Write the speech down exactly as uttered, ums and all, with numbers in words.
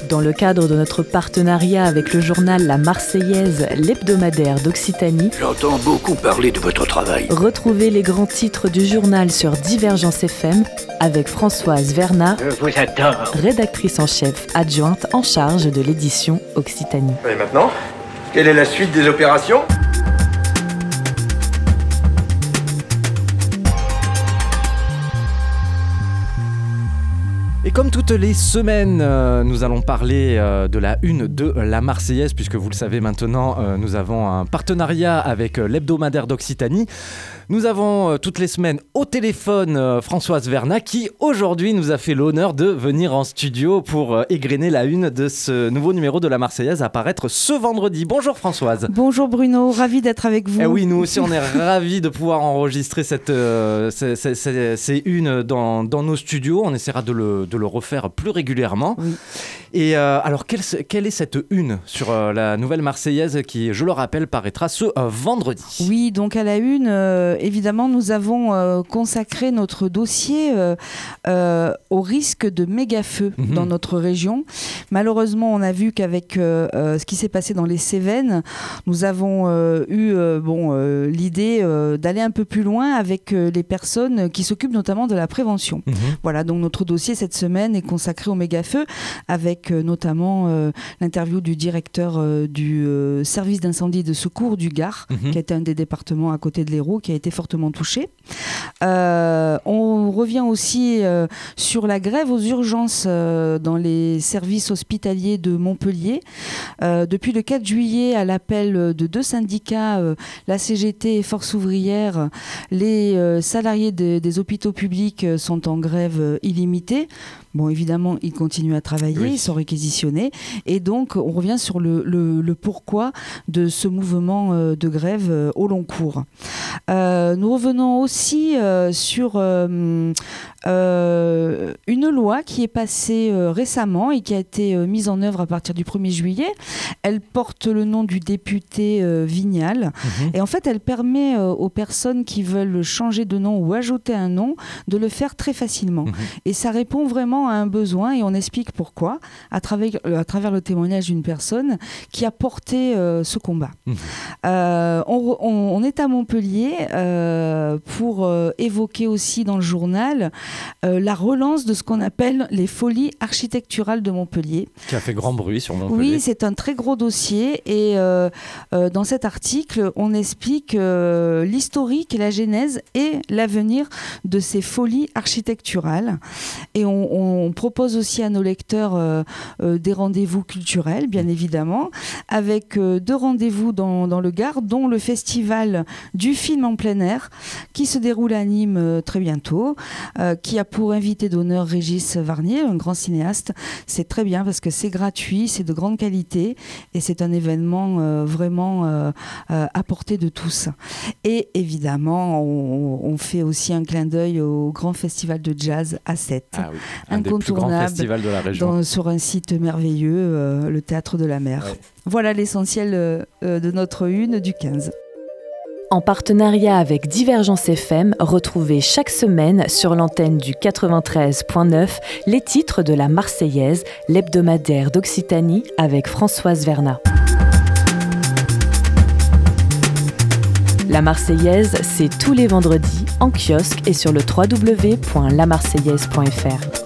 Dans le cadre de notre partenariat avec le journal La Marseillaise, l'hebdomadaire d'Occitanie, j'entends beaucoup parler de votre travail. Retrouvez les grands titres du journal sur Divergence F M avec Françoise Vernat, Je vous adore. rédactrice en chef adjointe en charge de l'édition Occitanie. Et maintenant, quelle est la suite des opérations ? Et comme toutes les semaines, euh, nous allons parler euh, de la une de La Marseillaise, puisque vous le savez maintenant, euh, nous avons un partenariat avec euh, l'hebdomadaire d'Occitanie. Nous avons euh, toutes les semaines au téléphone euh, Françoise Vernat, qui aujourd'hui nous a fait l'honneur de venir en studio pour euh, égrener la une de ce nouveau numéro de La Marseillaise à paraître ce vendredi. Bonjour Françoise. Bonjour Bruno, ravi d'être avec vous. Eh oui, nous aussi on est ravis de pouvoir enregistrer cette, euh, ces, ces, ces, ces unes dans, dans nos studios. On essaiera de le, de le refaire plus régulièrement. Oui. Et euh, alors, quelle, quelle est cette une sur euh, la nouvelle Marseillaise qui, je le rappelle, paraîtra ce euh, vendredi ? Oui, donc à la une, euh, évidemment, nous avons euh, consacré notre dossier euh, euh, au risque de méga-feux mmh. dans notre région. Malheureusement, on a vu qu'avec euh, euh, ce qui s'est passé dans les Cévennes, nous avons euh, eu euh, bon, euh, l'idée euh, d'aller un peu plus loin avec euh, les personnes qui s'occupent notamment de la prévention. Mmh. Voilà, donc notre dossier cette semaine est consacré au méga-feu avec euh, notamment euh, l'interview du directeur euh, du euh, service d'incendie et de secours du Gard, mmh. qui était un des départements à côté de l'Hérault, qui a été fortement touché. Euh, on revient aussi euh, sur la grève aux urgences euh, dans les services hospitaliers de Montpellier. Euh, depuis le quatre juillet, à l'appel de deux syndicats, euh, la C G T et Force ouvrière, les euh, salariés de, des hôpitaux publics sont en grève euh, illimitée. Bon, évidemment, ils continuent à travailler, oui. Ils sont réquisitionnés. Et donc, on revient sur le, le, le pourquoi de ce mouvement euh, de grève euh, au long cours. Euh, nous revenons aussi euh, sur euh, euh, une loi qui est passée euh, récemment et qui a été euh, mise en œuvre à partir du premier juillet. Elle porte le nom du député euh, Vignal. Mmh. Et en fait, elle permet euh, aux personnes qui veulent changer de nom ou ajouter un nom de le faire très facilement. Mmh. Et ça répond vraiment à un besoin et on explique pourquoi à travers, à travers le témoignage d'une personne qui a porté euh, ce combat. Mmh. Euh, on, on, on est à Montpellier euh, pour euh, évoquer aussi dans le journal euh, la relance de ce qu'on appelle les folies architecturales de Montpellier. Qui a fait grand bruit sur Montpellier. Oui, c'est un très gros dossier et euh, euh, dans cet article, on explique euh, l'historique, la genèse et l'avenir de ces folies architecturales. Et on, on On propose aussi à nos lecteurs euh, euh, des rendez-vous culturels, bien évidemment, avec euh, deux rendez-vous dans, dans le Gard, dont le festival du film en plein air, qui se déroule à Nîmes euh, très bientôt, euh, qui a pour invité d'honneur Régis Varnier, un grand cinéaste. C'est très bien parce que c'est gratuit, c'est de grande qualité et c'est un événement euh, vraiment euh, euh, à portée de tous. Et évidemment, on, on fait aussi un clin d'œil au grand festival de jazz à Sète. Ah oui. Un des plus grands festivals de la région. Dans, sur un site merveilleux, euh, le Théâtre de la Mer. Ouais. Voilà l'essentiel euh, de notre une du quinze. En partenariat avec Divergence F M, retrouvez chaque semaine sur l'antenne du quatre-vingt-treize neuf les titres de La Marseillaise, l'hebdomadaire d'Occitanie avec Françoise Vernat. La Marseillaise, c'est tous les vendredis en kiosque et sur le w w w point la marseillaise point f r.